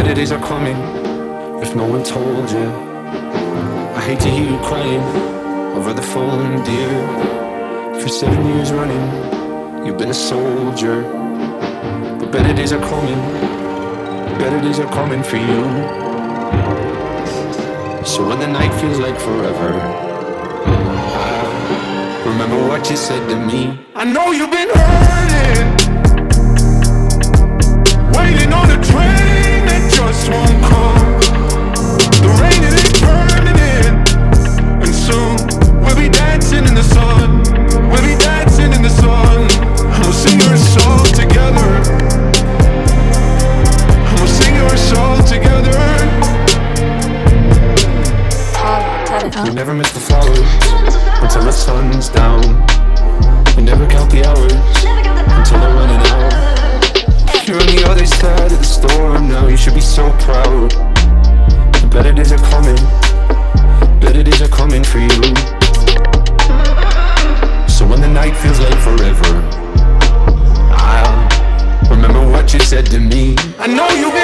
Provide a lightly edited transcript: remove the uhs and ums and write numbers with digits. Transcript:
better days are coming if no one told you. I hate to hear you crying over the phone, dear. For 7 years running, you've been a soldier. But better days are coming, better days are coming for you. So when the night feels like forever, remember what you said to me. I know you've been hurting, waiting on a train that just won't come. The rain it ain't permanent, and soon we'll be dancing in the sun. We'll be dancing in the sun. And we'll sing your song together. And we'll sing your song together. You never miss the flowers until the sun's down. You never count the hours until they're running out. You're on the other side of the storm now. You should be so proud. The better days are coming, better days are coming for you. So when the night feels like forever, I'll remember what you said to me. I know you've been